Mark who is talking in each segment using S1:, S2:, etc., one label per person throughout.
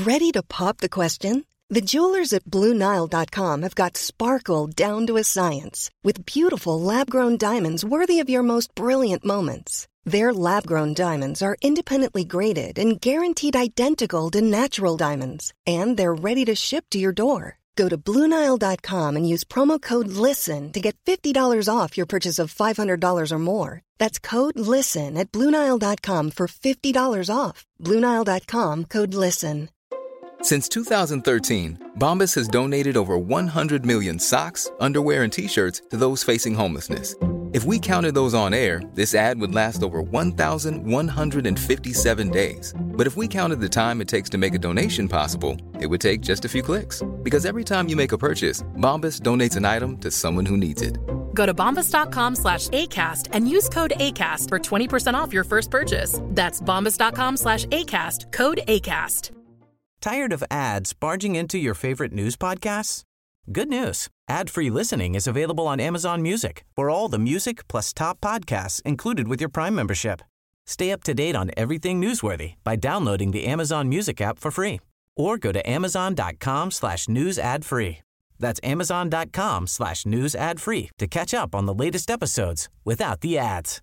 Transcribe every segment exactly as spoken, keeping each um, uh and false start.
S1: Ready to pop the question? The jewelers at Blue Nile dot com have got sparkle down to a science with beautiful lab-grown diamonds worthy of your most brilliant moments. Their lab-grown diamonds are independently graded and guaranteed identical to natural diamonds, and they're ready to ship to your door. Go to Blue Nile dot com and use promo code LISTEN to get fifty dollars off your purchase of five hundred dollars or more. That's code LISTEN at Blue Nile dot com for fifty dollars off. Blue Nile dot com, code LISTEN.
S2: Since two thousand thirteen, Bombas has donated over one hundred million socks, underwear, and T-shirts to those facing homelessness. If we counted those on air, this ad would last over one thousand one hundred fifty-seven days. But if we counted the time it takes to make a donation possible, it would take just a few clicks. Because every time you make a purchase, Bombas donates an item to someone who needs it.
S3: Go to bombas.com slash ACAST and use code ACAST for twenty percent off your first purchase. That's bombas.com slash ACAST, code ACAST.
S4: Tired of ads barging into your favorite news podcasts? Good news. Ad-free listening is available on Amazon Music for all the music plus top podcasts included with your Prime membership. Stay up to date on everything newsworthy by downloading the Amazon Music app for free or go to amazon.com slash news ad free. That's amazon.com slash news ad free to catch up on the latest episodes without the ads.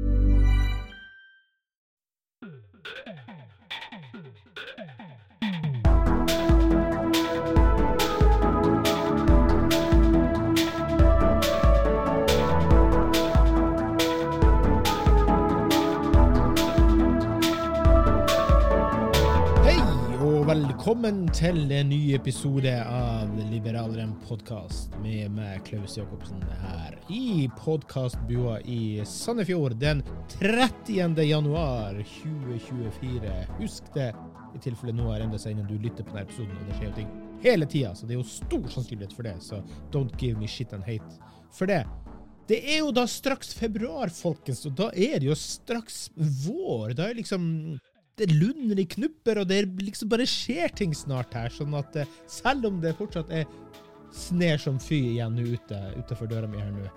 S5: Velkommen til en ny episode av Liberaleren podcast med meg, Klaus Jakobsen, her i podcastbua i Sandefjord den trettiende januar tjue tjuefire. Husk det, i tilfelle nå er enda seg innen du lytter på denne episoden, og det skjer jo ting hele tiden, så det er jo stor sannsynlighet for det, så don't give me shit and hate for det. Det er jo da straks februar, folkens, og da er det jo straks vår, da er liksom... Det lunder i knupper, og det liksom bare skjer ting snart her, sånn at uh, selv om det fortsatt er sner som fy igjen nå ute, utenfor døra mi her nå.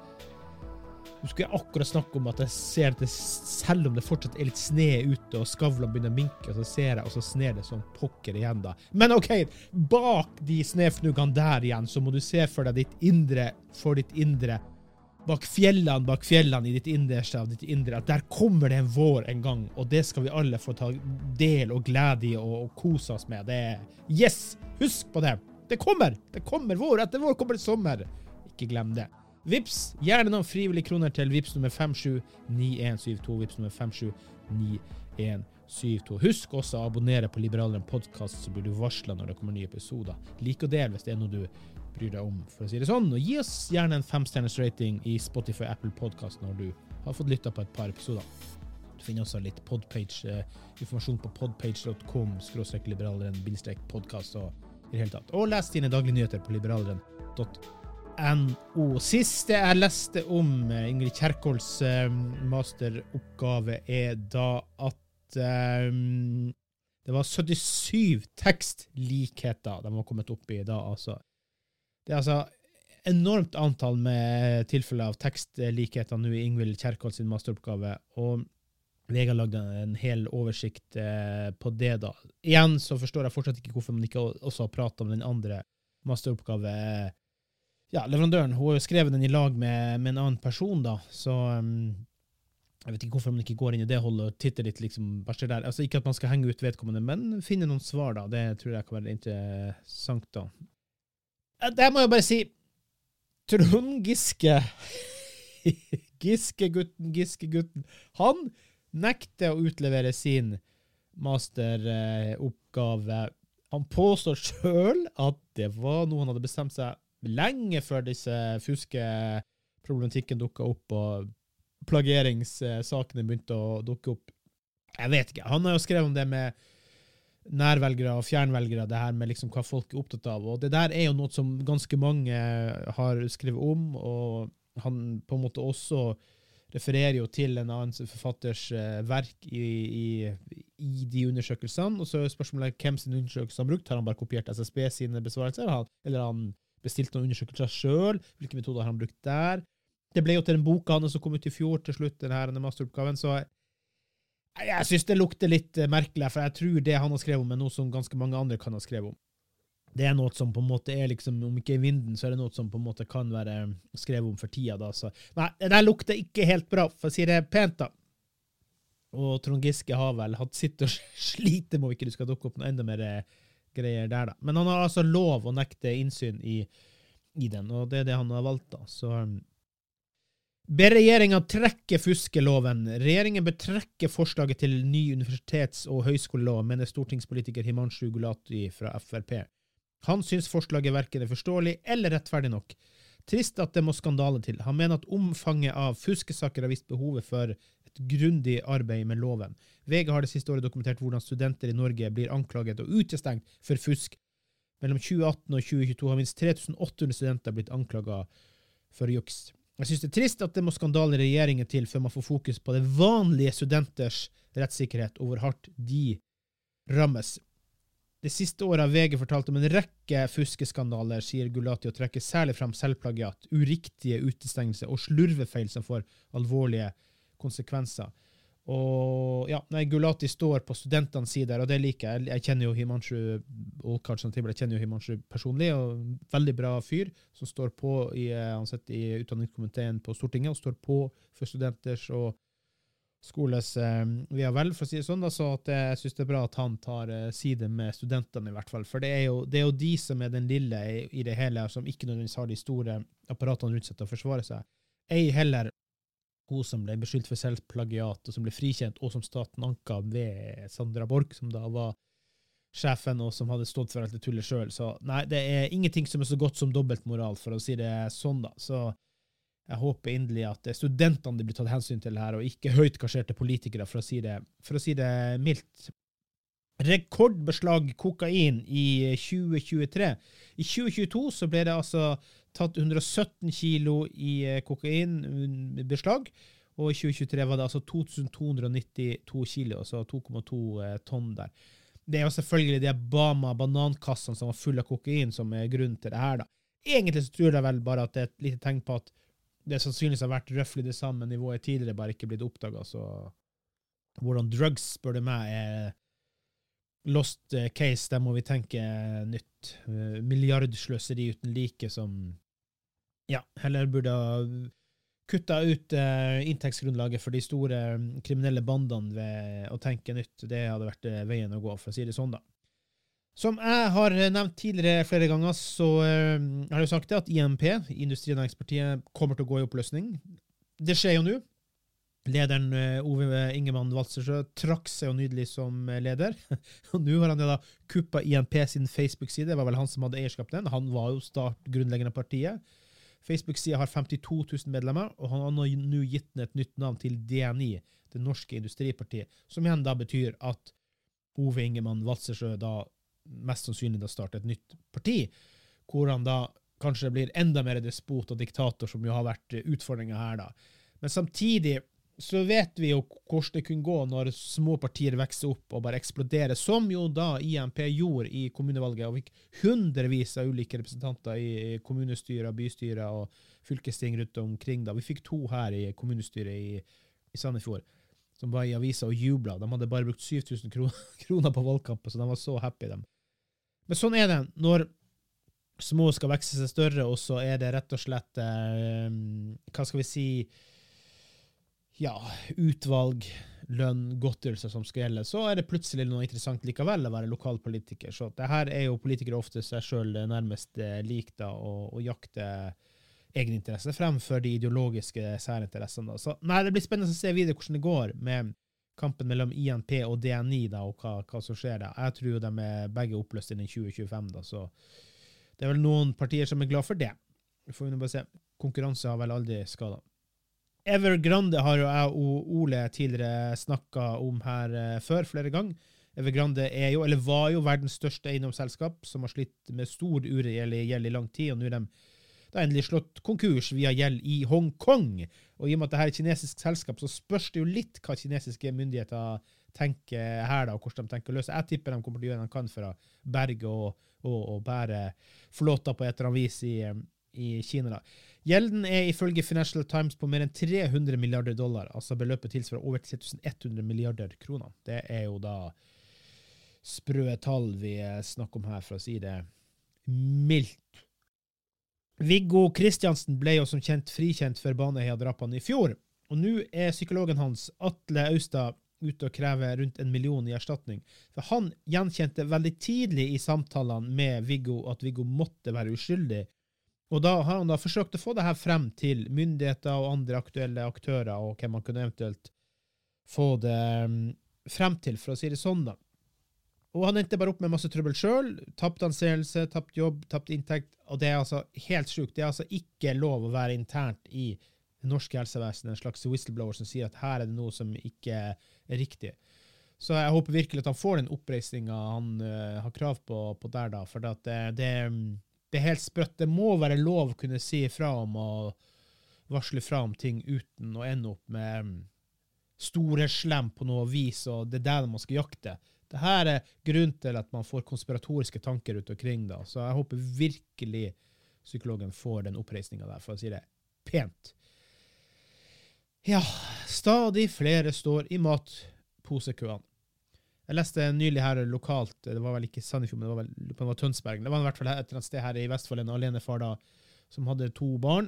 S5: Nå skulle jeg akkurat snakke om at jeg ser at det, selv om det fortsatt er litt sne ute, og skavlene begynner å minke, så ser jeg, og så sner det sånn pokker igjen da. Men ok, bak de snefnugene der igjen, så må du se for deg ditt indre, for ditt indre, bak fjellene, bak fjellene i ditt innerste av ditt indre, at der kommer det en vår en gang, og det skal vi alle få ta del og glede i og, og kose oss med. Det er, yes, husk på det. Det kommer, det kommer vår, etter vår kommer det sommer. Ikke glem det. Vips, gjerne noen frivillige kroner til Vips nummer fem sju ni en syv to, Vips nummer fem sju ni en syv to. Husk også å abonnere på Liberaleren podcast, så blir du varslet når det kommer nye episoder. Lik og del hvis det er noe du bryr deg om, for å si det sånn, og gi oss gjerne en femstjerners rating i Spotify Apple Podcast når du har fått lyttet på et par episoder. Du finner også litt podpage, eh, informasjon på podpage dot com skråstrek liberaleren bindestrek podcast og i det hele tatt. Og les dine daglige nyheter på liberaleren dot no. Siste jeg leste om eh, Ingrid Kjerkolds eh, masteroppgave er da at eh, det var syttisyv tekstlikheter de har kommet opp i da, altså. Det er altså enormt antall med tilfeller av tekstlikheter nå i Ingvild Kjerkol sin masteroppgave, og jeg har laget en hel oversikt eh, på det da. Igjen så forstår jeg fortsatt ikke hvorfor man ikke også har pratet om den andre masteroppgave. Ja, leverandøren, hun har jo skrevet den i lag med, med en annen person da, så um, jeg vet ikke hvorfor man ikke går inn i det holdet og titter litt liksom bare der. Altså ikke at man skal henge ut vedkommende, men finne noen svar da. Det tror jeg kan være interessant da. Det må jeg bare si, Trond Giske, Giske-gutten, Giske-gutten, han nekter å utlevere sin masteroppgave. Han påstår selv at det var noe han hadde bestemt seg lenge før disse fuskeproblematikken dukket opp, og plageringssakene begynte å dukke opp. Jeg vet ikke, han har jo skrevet om det med nærvelgere og fjernvelgere, det her med liksom hva folk er opptatt av, og det der er jo noe som ganske mange har skrevet om, og han på en måte også refererer jo til en annen forfatters verk i, i, i de undersøkelsene, og så er spørsmålet hvem sin undersøkelse han brukt, har han bare kopiert S S B sine besvarelser, eller har han bestilt noen undersøkelser selv, hvilke metoder har han brukt der. Det ble jo til den boka han som kom ut i fjor til slutt, denne masteroppgaven, så Jeg synes det lukter litt merkelig, for jeg tror det han har skrevet om er noe som ganske mange andre kan ha skrevet om. Det er noe som på en måte er liksom, om ikke i vinden, så er det noe som på en måte kan være skrevet om for tida da. Så, nei, det der lukter ikke helt bra, for å si det pent da. Og Trond Giske har vel hatt sitt og slite med om ikke du skal dukke opp noe enda mer greier der da. Men han har altså lov å nekte innsyn i, i den, og det er det han har valgt da. Så ber regjeringen trekke fuskeloven. Regjeringen bør trekke forslaget til ny universitets- og høyskolelov, mener stortingspolitiker Himanshu Gulati fra F R P. Han synes forslaget hverken er forståelig eller rettferdig nok. Trist at det må skandale til. Han mener at omfanget av fuskesaker har vist behovet for et grundig arbeid med loven. V G har det siste året dokumentert hvordan studenter i Norge blir anklaget og utestengt for fusk. Mellom tjue atten og tjue tjueto har minst tre tusen åtte hundre studenter blitt anklaget for juks. Jeg synes det er trist at det må skandale regjeringen til før man får fokus på det vanlige studenters rettssikkerhet og hvor hardt de rammes. Det siste året har V G fortalt om en rekke fuskeskandaler, sier Gulati, og trekker særlig frem selvplagiat, uriktige utestengelser og slurvefeil som får alvorlige konsekvenser. Og ja, nei, Gulati står på studentenes side, og det liker jeg. Jeg kjenner jo Himanshu Olkard, jeg kjenner jo Himanshu personlig, og veldig bra fyr som står på i, han sitter i utdanningskomiteen på Stortinget, og står på for studenters og skoles eh, via vel, for å si det sånn, da, så at jeg synes det er bra at han tar eh, side med studentene i hvert fall, for det er, jo, det er jo de som er den lille i, i det hele, som ikke nødvendigvis har de store apparatene rundt seg til å forsvare seg. Ei heller hun som ble beskyldt for selvplagiat, og som ble frikjent, og som staten anka ved Sandra Borch, som da var sjefen, og som hadde stått for alt det tullet selv. Så nei, det er ingenting som er så godt som dobbeltmoral, for å si det sånn da. Så jeg håper endelig at studentene blir tatt hensyn til her, og ikke høyt kasserte politikere, for å si det, for å si det mildt. Rekordbeslag kokain i tjue tjuetre. I tjue tjueto så ble det altså tatt hundre og sytten kilo i kokain beslag, og i tjue tjuetre var det altså to tusen to hundre og nittito kilo, altså to komma to tonn der. Det er jo selvfølgelig de Bama banankassene som var full av kokain som er grunnen til det her da. Egentlig så tror jeg vel bare at det er et lite tegn på at det sannsynligvis har vært røffelig det samme nivået tidligere, bare ikke blitt oppdaget, så hvordan drugs, spør du meg, er lost case, der må vi tenke nytt. Milliardsløseri uten like som, ja, heller burde ha kuttet ut uh, inntektsgrunnlaget for de store kriminelle bandene ved å tenke nytt. Det hadde vært veien å gå, for å si det sånn da. Som jeg har nevnt tidligere flere ganger, så uh, har jeg sagt det at I M P, Industri- og Næringspartiet, kommer til å gå i oppløsning. Det skjer jo nå. Lederen uh, Ove Ingemann Walsersjø trakk seg jo nydelig som leder. Og nå har han jo da kuppet I M P sin Facebook-side. Det var vel han som hadde eierskap til den. Han var jo startgrunnleggende av partiet. Facebook-siden har femtito tusen medlemmer, og han har nå gitt den et nytt navn til D N I, det norske industripartiet, som igjen da betyr at Ove Ingemann Walsersjø da mest sannsynlig da starte et nytt parti, hvor han da kanskje blir enda mer despot og diktator, som jo har vært utfordringen her da. Men samtidig så vet vi jo hvordan det kunne gå når små partier vekser opp og bare eksploderer, som jo da I M P gjorde i kommunevalget, og fikk hundrevis av ulike representanter i kommunestyrer, bystyrer og fylkesting rundt omkring da. Vi fikk to her i kommunestyret i, i Sandefjord, som var i avisa og jublet. De hadde bare brukt syv tusen kroner på valgkampen, så de var så happy dem. Men sånn er det når små skal vekse seg større, og så er det rett og slett, eh, hva skal vi si, ja, utvalg, lønn, godtgjørelser som skal gjelde, så er det plutselig noe interessant likevel å være lokalpolitiker. Så det her er jo politikere ofte seg selv nærmest lik da, og, og jakte egeninteresse fremfor de ideologiske særinteressene. Så nei, det blir spennende å se videre hvordan det går med kampen mellom I M P og D N I da, og hva, hva som skjer da. Jeg tror jo de er begge oppløst innen tjue tjuefem da, så det er vel noen partier som er glad for det. Vi får jo bare se. Konkurranse har vel aldri skadet. Evergrande har jo jeg og Ole tidligere snakket om her uh, før flere ganger. Evergrande er jo, eller var jo verdens største eiendomsselskap, som har slitt med stor uregjeld gjeld i lang tid, og nå er de da endelig slått konkurs via gjeld i Hongkong. Og i og med at dette er et kinesisk selskap, så spørs det jo litt hva kinesiske myndigheter tenker her da, og hvordan de tenker å løse. Jeg tipper de kommer til å gjøre det de kan for å berge og, og, og bære flåta på et eller annet vis i, i Kina da. Gjelden er ifølge Financial Times på mer enn tre hundre milliarder dollar, altså beløpet tilsvarer over tre tusen hundre milliarder kroner. Det er jo da sprø tall vi snakker om her, for å si det mildt. Viggo Kristiansen ble jo som kjent frikjent for Baneheia-drapene i fjor, og nå er psykologen hans, Atle Austad, ute og krever rundt en million i erstatning. For han gjenkjente veldig tidlig i samtalene med Viggo at Viggo måtte være uskyldig. Og da har han da forsøkt å få det her frem til myndigheter og andre aktuelle aktører, og hvem man kunne eventuelt få det frem til, for å si det sånn da. Og han endte bare opp med masse trøbbel selv, tapt anseelse, tapt jobb, tapt inntekt, og det er altså helt sjukt. Det er altså ikke lov å være internt i det norske helsevesenet, en slags whistleblower som sier at her er det noe som ikke er riktig. Så jeg håper virkelig at han får den oppreisningen han uh, har krav på, på der da, for at det, det, det er helt sprøtt. Det må være lov å kunne si fra om og varsle fra om ting uten å ende opp med store slem på noe vis, og det er der man skal jakte. Det her er grunnen til at man får konspiratoriske tanker ut omkring da, så jeg håper virkelig psykologen får den oppreisningen der, for å si det pent. Ja, stadig flere står i matposekøene. Jeg leste nylig her lokalt, det var vel ikke Sandefjord, men det var vel det var Tønsberg. Det var i hvert fall et eller annet sted her i Vestfold, en alenefar da, som hadde to barn,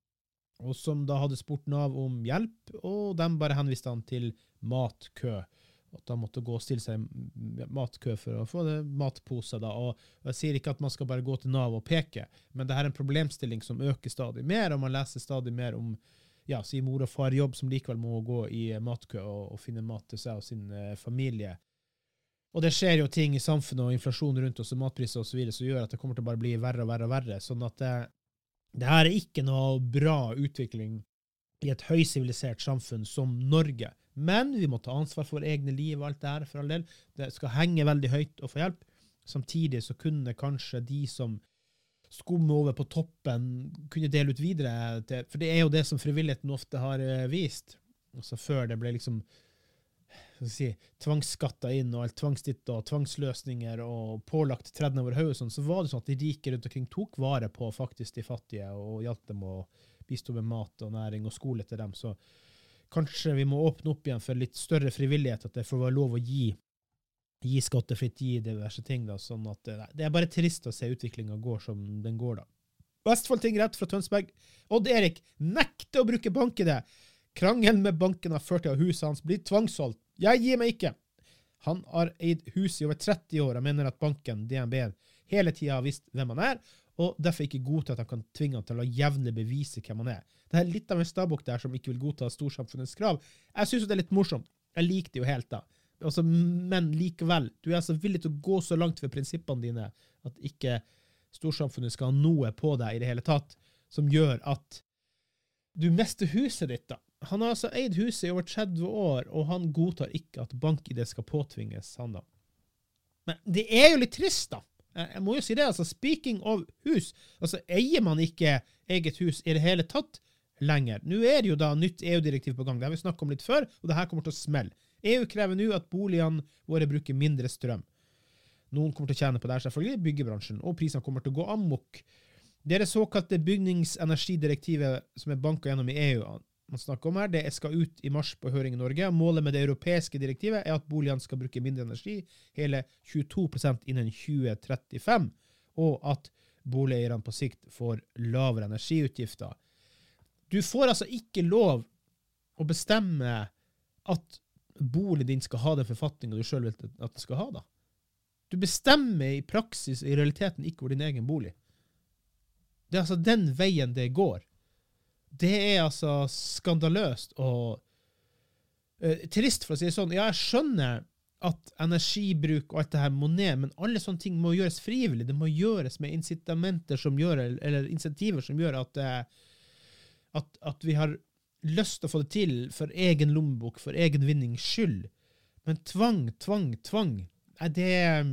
S5: og som da hadde spurt Nav om hjelp, og de bare henviste han til matkø. At han måtte gå og stille seg i matkø for å få det matpose da, og jeg sier ikke at man skal bare gå til Nav og peke, men det her er en problemstilling som øker stadig mer, og man leser stadig mer om ja, si mor og far jobb som likevel må gå i matkø og, og finne mat til seg og sin eh, familie. Og det skjer jo ting i samfunnet og inflasjon rundt oss og matpriser og så videre, som gjør at det kommer til å bare bli verre og verre og verre, sånn at det, det her er ikke noe bra utvikling i et høysivilisert samfunn som Norge. Men vi må ta ansvar for egne liv og alt det her, for all del. Det skal henge veldig høyt og få hjelp. Samtidig så kunne kanskje de som skumme over på toppen, kunne dele ut videre til, for det er jo det som frivilligheten ofte har vist. Altså før det ble liksom si, tvangsskatter inn og alt tvangsditt og tvangsløsninger og pålagt tretten over hodet, sånn, så var det sånn at de rike rundt omkring tok vare på faktisk de fattige og hjalp dem å bistå med mat og næring og skole til dem. Så kanskje vi må åpne opp igjen for litt større frivillighet, at det får være lov å gi gi skattefritt, gi diverse ting da, sånn at det, det er bare trist å se utviklingen går som den går da. Vestfold tingrett fra Tønsberg. Odd Erik nekter å bruke bank i det. Krangelen med banken har ført til at huset hans blir tvangsholdt. Jeg gir meg ikke. Han har eid hus i over tretti år og mener at banken, D N B, hele tiden har visst hvem han er, og derfor ikke godtar at han kan tvinge han til å jevnlig bevise hvem han er. Det er litt av en stabok der som ikke vil godta storsamfunnets krav. Jeg synes det er litt morsomt. Jeg liker det jo helt da. Altså, men likevel, du er altså villig til å gå så langt for prinsippene dine at ikke storsamfunnet skal ha noe på deg i det hele tatt, som gjør at du mister huset ditt da. Han har altså eid huset i over tretti år, og han godtar ikke at bank-I D skal påtvinges han da. Men det er jo litt trist da. Jeg må jo si det, altså speaking of hus, altså eier man ikke eget hus i det hele tatt lenger. Nå er det jo da nytt E U-direktiv på gang, det har vi snakket om litt før, og det her kommer til å smelle. E U krever nå at boligene våre bruker mindre strøm. Noen kommer til å tjene på det her selvfølgelig, byggebransjen, og prisene kommer til å gå amok. Det er det såkalte bygningsenergidirektivet som er banket gjennom i E U. Man snakker om her, det skal ut i mars på høring i Norge. Målet med det europeiske direktivet er at boligene skal bruke mindre energi, hele tjueto prosent innen tjue trettifem, og at boligeierne på sikt får lavere energiutgifter. Du får altså ikke lov å bestemme at bolig din skal ha den forfatningen du selv vil at den skal ha da. Du bestemmer i praksis i realiteten ikke over din egen bolig. Det er altså den veien det går. Det er altså skandaløst og uh, trist for å si det sånn. Ja, jeg skjønner at energibruk og alt det her må ned, men alle sånne ting må gjøres frivillig. Det må gjøres med incitamenter som gjør, eller insentiver som gjør at, uh, at, at vi har lyst til å få det til for egen lommebok, for egen vinnings skyld. Men tvang, tvang, tvang, er det...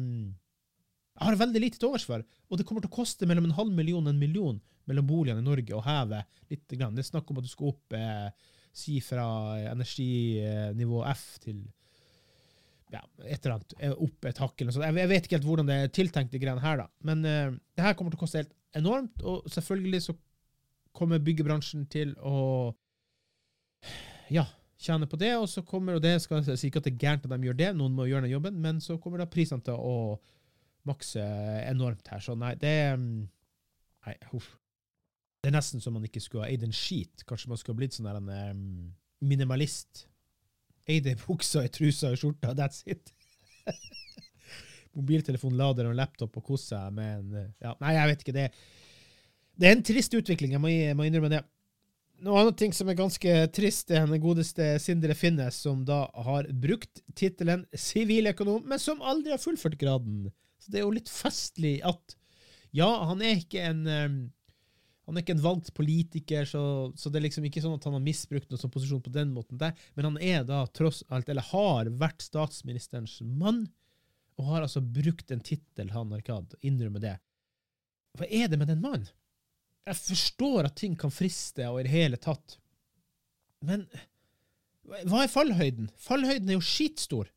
S5: Jeg har veldig lite til overs for, og det kommer til å koste mellom en halv million og en million mellom boligene i Norge og heve litt grann. Det er snakk om at du skal opp, eh, si fra energinivå F til ja, et eller annet, opp et hakk eller noe sånt. Jeg vet ikke helt hvordan det er tiltenkt de greiene her da, men eh, det her kommer til å koste helt enormt, og selvfølgelig så kommer byggebransjen til å ja, tjene på det, og så kommer, og det skal jeg si ikke at det er gærent at de gjør det, noen må gjøre den jobben, men så kommer da prisene til å makse enormt her, så nei, det nei, huff. Det er nesten som man ikke skulle ha eid en skit, kanskje man skulle ha blitt sånn der en um, minimalist, eide buksa i trusa og skjorta, that's it. Mobiltelefon, lader og laptop og kosse med en, ja, nei, jeg vet ikke, det, det er en trist utvikling, jeg må, jeg må innrømme det. Noe annet ting som er ganske trist er den godeste Sindre Finnes, som da har brukt titelen siviløkonom, men som aldri har fullført graden. Så det er jo litt festlig at, ja, han er ikke en, um, han er ikke en valgt politiker, så, så det er liksom ikke sånn at han har misbrukt noen sånn posisjon på den måten der, men han er da tross alt, eller har vært statsministerens mann, og har altså brukt en titel han har ikke hatt, innrømme det. Hva er det med den mannen? Jeg forstår at ting kan friste og i det hele tatt. Men hva er fallhøyden? Fallhøyden er jo skitstor.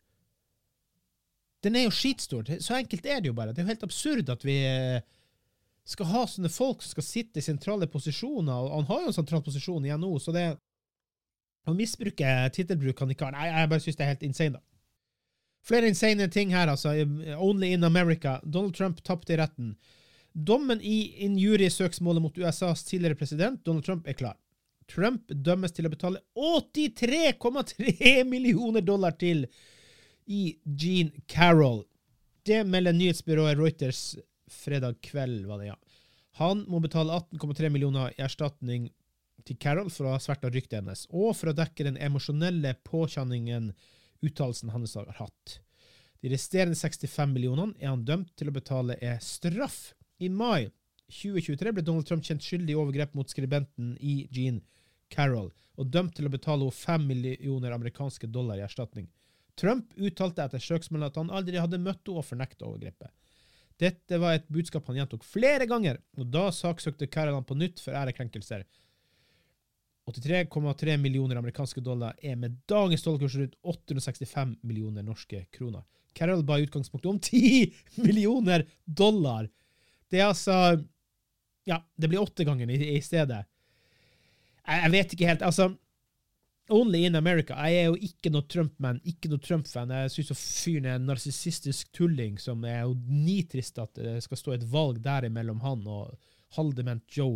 S5: Den er jo skitstor. Så enkelt er det jo bare. Det er jo helt absurd at vi skal ha sånne folk som skal sitte i sentrale posisjoner, og han har jo en sentral posisjon igjen nå, så det han misbruker titelbruk han ikke har. Nei, jeg bare synes det er helt insane da. Flere insane ting her, altså. Only in America. Donald Trump tappte i retten. Dommen i injuriesøksmålet mot U S A's tidligere president, Donald Trump, er klar. Trump dømmes til å betale åttitre komma tre millioner dollar til i Gene Carroll. Det melder nyhetsbyrået Reuters fredag kveld, var det, ja. Han må betale atten komma tre millioner i erstatning til Carroll for å ha svertet ryktet hennes, og for å dekke den emosjonelle påkjenningen uttalelsen hans har hatt. De resterende sekstifem millionene er han dømt til å betale er straff. I mai tjue tjuetre ble Donald Trump kjent skyldig i overgrep mot skribenten i Gene Carroll, og dømt til å betale fem millioner amerikanske dollar i erstatning. Trump uttalte etter søksmålet at han aldri hadde møtt henne og fornektet overgrepet. Dette var et budskap han gjentok flere ganger, og da saksøkte Carroll han på nytt for ærekrenkelser. åttitre komma tre millioner amerikanske dollar er med dagens dollarkurs rundt åtte hundre sekstifem millioner norske kroner. Carroll ba i utgangspunktet om ti millioner dollar. Det er altså, ja, det blir åtte ganger i, i stedet. Jeg, jeg vet ikke helt, altså, Only in America, jeg er jo ikke noe Trump-man, ikke noe Trump-fan. Jeg synes jo fyren er en narsissistisk tulling, som er jo nitrist at det skal stå et valg der mellom han og halvdement Joe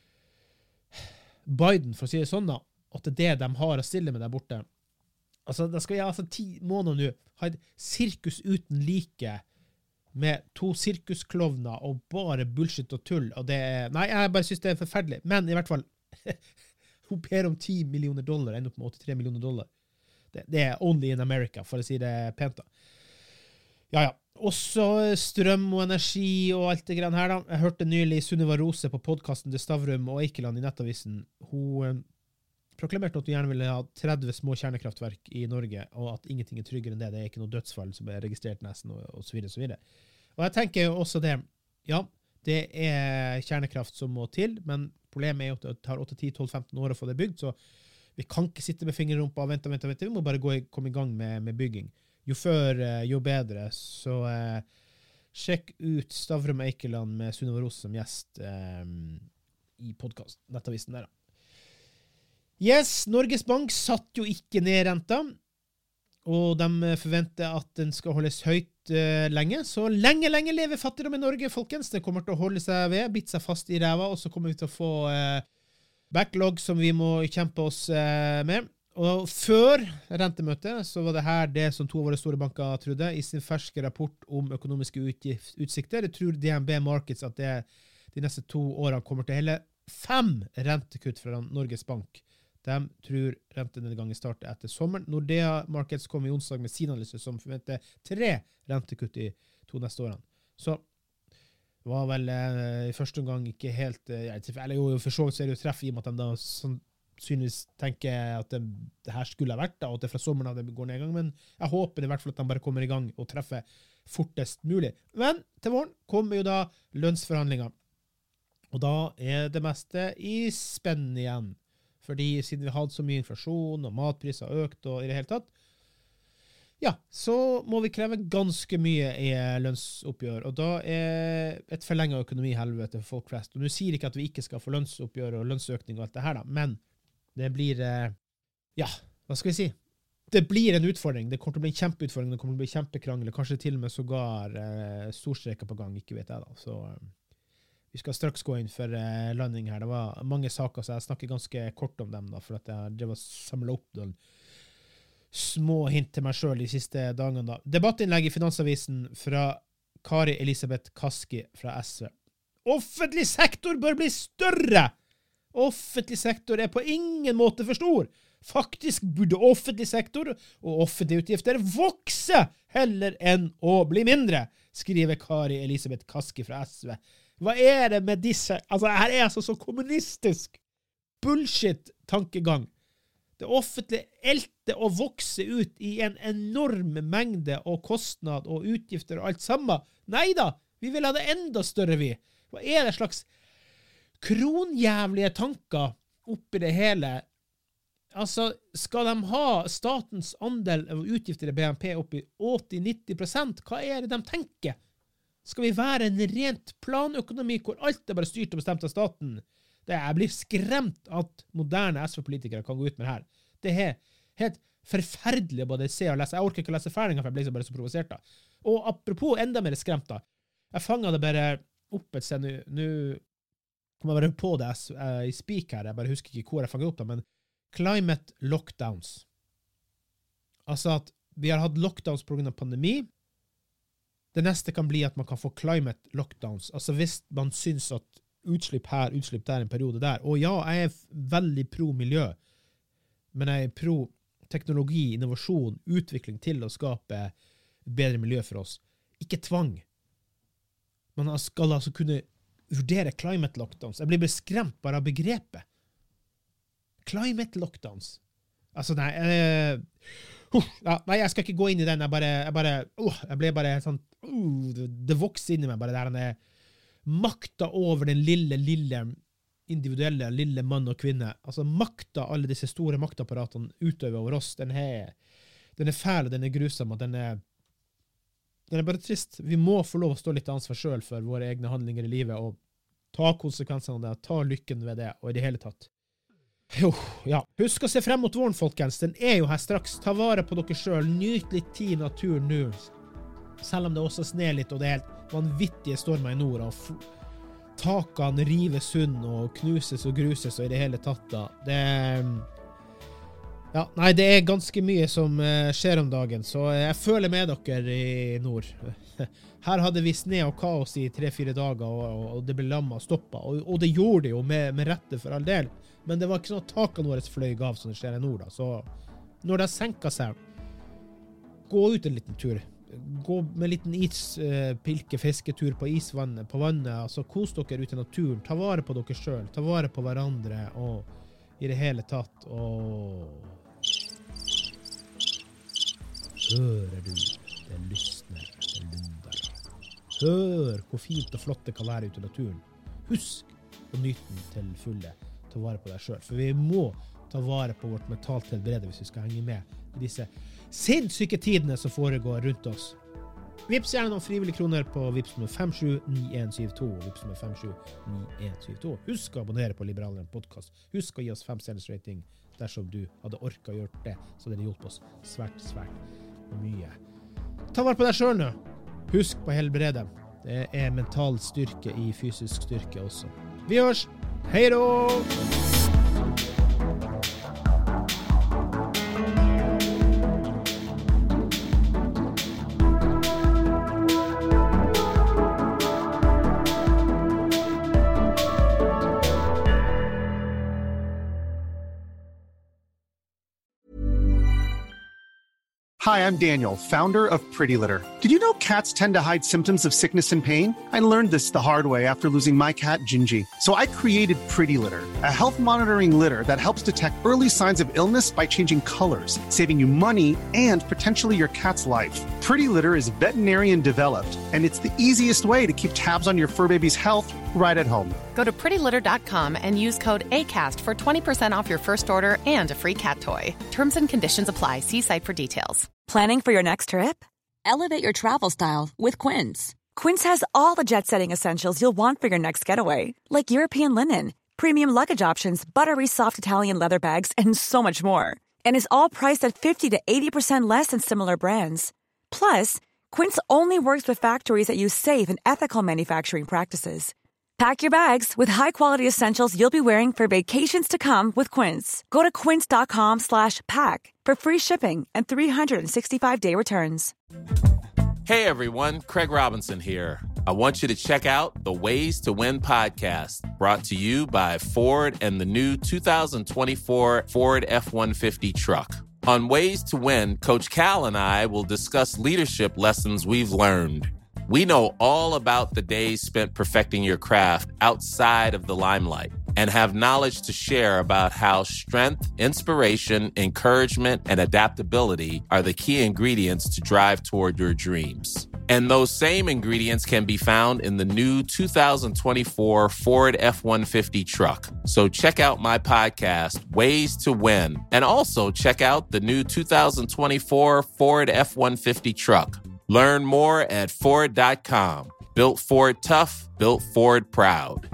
S5: Biden, for å si det sånn da, at det er det de har å stille med der borte. Altså, da skal jeg altså ti måneder nå ha et sirkus uten like, med to sirkusklovner og bare bullshit og tull, og det er, nei, jeg bare synes det er forferdelig, men i hvert fall, hun ber om ti millioner dollar, ender opp med åttitre millioner dollar. Det, det er only in America, for å si det pent da. Ja, ja. Også strøm og energi og alt det grann her da. Jeg hørte nylig Sunniva Rose på podcasten til Stavrum og Eikeland i Nettavisen. Hun eh, proklamerte at hun gjerne ville ha tretti små kjernekraftverk i Norge, og at ingenting er tryggere enn det. Det er ikke noe dødsfall som er registrert nesten, og, og så videre, så videre. Og jeg tenker jo også det, ja, det er kjernekraft som må til, men problemet er jo at det tar åtte, ti, tolv, femten år å få det bygd, så vi kan ikke sitte med fingerrumpa og vente, vente, vente. Vi må bare gå i, komme i gang med, med bygging. Jo før, jo bedre. Så eh, sjekk ut Stavrum Eikeland med Sunniva Rose som gjest eh, i podcast, Nettavisen der da. Yes, Norges Bank satt jo ikke ned renta, og de forventer at den skal holdes høyt uh, lenge. Så lenge, lenge lever fattigdom i Norge, folkens. Det kommer til å holde seg ved, bitte seg fast i ræva, og så kommer vi til å få uh, backlog som vi må kjempe oss uh, med. Og før rentemøtet så var det her det som to av våre store banker trodde i sin ferske rapport om økonomiske utgift, utsikter. Jeg tror D N B Markets at det de neste to årene kommer til hele fem rentekutt fra Norges Bank. De tror rentenedgangen starter etter sommeren. Nordea Markets kom i onsdag med sin analyse som forventer tre rentekutt i to neste årene. Så det var vel eh, i første omgang ikke helt, eh, eller jo for så vidt så er det jo treff i og med at de da sannsynligvis tenker at det, det her skulle ha vært da, og at det fra sommeren av det går ned i gang, men jeg håper i hvert fall at de bare kommer i gang og treffer fortest mulig. Men til våren kommer jo da lønnsforhandlinger, og da er det meste i spenn igjen. Fordi siden vi hadde så mye inflasjon, og matpriser økt, og i det hele tatt, Ja, så må vi kreve ganske mye i lønnsoppgjør, og da er et forlenget økonomi helvete for folk flest. Og nå sier ikke at vi ikke skal få lønnsoppgjør og lønnsøkning og alt det her da, men det blir, ja, hva skal vi si? Det blir en utfordring, det kommer til å bli en kjempeutfordring, det kommer til å bli kjempekrangel, kanskje til og med sågar eh, storstreker på gang, ikke vet jeg da. Så eh, vi skal straks gå inn for eh, landing her. Det var mange saker, så jeg snakker ganske kort om dem da, for at jeg drev og samlet opp noen små hint til meg selv de siste dagene da. Debattinnlegg i Finansavisen fra Kari Elisabeth Kaski fra S V. Offentlig sektor bør bli større! Offentlig sektor er på ingen måte for stor. Faktisk burde offentlig sektor og offentlige utgifter vokse heller enn å bli mindre, skriver Kari Elisabeth Kaski fra S V. Hva er det med disse? Altså, her er altså så kommunistisk bullshit-tankegang. Det offentlige elter og vokser ut i en enorm mengde og kostnad og utgifter og alt sammen. Neida, vi vil ha det enda større vi. Hva er det slags kronjævlige tanker oppi det hele? Altså, skal de ha statens andel av utgifter i B N P oppi åtti til nitti prosent? Hva er det de tenker? Skal vi være en rent planøkonomi hvor alt er bare styrt og bestemt av staten? Det jeg blir skremt at moderne S V-politikere kan gå ut med det her. Det er helt forferdelig både å se og lese. Jeg orker ikke å lese ferdinger, for jeg blir så bare så provosert da. Og apropos enda mer skremt da. Jeg fanget det bare opp et sted. Nå kommer jeg bare på det i speak her. Jeg bare husker ikke hvor jeg fanget opp det, men climate lockdowns. Altså at vi har hatt lockdowns på grunn av pandemi. Det neste kan bli at man kan få climate lockdowns. Altså hvis man synes at utslipp her, utslipp der, en periode der. Og ja, jeg er veldig pro miljø, men jeg er pro teknologi, innovasjon, utvikling til å skape bedre miljø for oss. Ikke tvang. Man skal altså kunne vurdere climate lockdowns. Jeg blir beskremt bare av begrepet. Climate lockdowns. Altså, nei, eh, uh, ja, nei, jeg skal ikke gå inn i den. Jeg bare, jeg bare, uh, jeg ble bare sånn, uh, det, det vokser inn i meg, bare der den er makta over den lille, lille, individuelle, lille mann og kvinne. Altså, makta alle disse store maktapparatene utøver over oss, den er, den er fæl, den er grusom, og den er, den er bare trist. Vi må få lov å stå litt ansvar selv for våre egne handlinger i livet, og ta konsekvensene av det, ta lykken ved det, og i det hele tatt. Jo, ja. Husk å se frem mot våren, folkens. Den er jo her straks. Ta vare på dere selv. Nyt litt tid i naturen nå. Selv om det også sner litt, og det er helt vanvittige stormer i nord, og takene rives sund og knuses og gruses, og i det hele tatt da. Det ja, nei, det er ganske mye som uh, skjer om dagen, så jeg føler med dere i nord. Her hadde vi sne og kaos i tre-fire dager, og, og det ble lammet og stoppet, og, og det gjorde det jo med, med rette for all del. Men det var ikke sånn at takene våre fløy av som det skjer i nord da. Så når det senker seg, gå ut en liten tur. Gå med en liten is, uh, pilke, fisketur på isvannet, på vannet. Altså kos dere ut i naturen. Ta vare på dere selv. Ta vare på hverandre. Og i det hele tatt. Og hører du, det lysner, det lunder. Hør hvor fint og flott det kan være ute i naturen. Husk å nyte den til fulle. Ta vare på deg selv, for vi må ta vare på vårt mentalt helbrede hvis vi skal henge med i disse sinnssyke tidene som foregår rundt oss. Vips gjerne noen frivillige kroner på Vips nummer fem sju ni en syv to, Vips nummer fem sju ni en syv to. Husk å abonnere på Liberaleren podcast. Husk å gi oss fem stjerners rating dersom du hadde orket å gjøre det, så det hadde hjulpet oss svært, svært mye. Ta vare på deg selv nå. Husk på helbrede. Det er mental styrke i fysisk styrke også. Vi hørs! Hei då!
S6: Hi, I'm Daniel, founder of Pretty Litter. Did you know cats tend to hide symptoms of sickness and pain? I learned this the hard way after losing my cat, Gingy. So I created Pretty Litter, a health monitoring litter that helps detect early signs of illness by changing colors, saving you money and potentially your cat's life. Pretty Litter is veterinarian developed, and it's the easiest way to keep tabs on your fur baby's health right at home.
S3: Go to pretty litter dot com and use code ACAST for twenty percent off your first order and a free cat toy. Terms and conditions apply. See site for details.
S7: Planning for your next trip? Elevate your travel style with Quince. Quince has all the jet-setting essentials you'll want for your next getaway, like European linen, premium luggage options, buttery soft Italian leather bags, and so much more. And is all priced at fifty to eighty percent less than similar brands. Plus, Quince only works with factories that use safe and ethical manufacturing practices. Pack your bags with high-quality essentials you'll be wearing for vacations to come with Quince. Go to quince.com slash pack for free shipping and three sixty-five day returns.
S8: Hey everyone, Craig Robinson here. I want you to check out the Ways to Win podcast, brought to you by Ford and the new two thousand twenty-four Ford F one fifty truck. On Ways to Win, Coach Cal and I will discuss leadership lessons we've learned. We know all about the days spent perfecting your craft outside of the limelight and have knowledge to share about how strength, inspiration, encouragement, and adaptability are the key ingredients to drive toward your dreams. And those same ingredients can be found in the new two thousand twenty-four Ford F one fifty truck. So check out my podcast, Ways to Win, and also check out the new two thousand twenty-four Ford F one fifty truck. Learn more at Ford dot com. Built Ford tough, built Ford proud.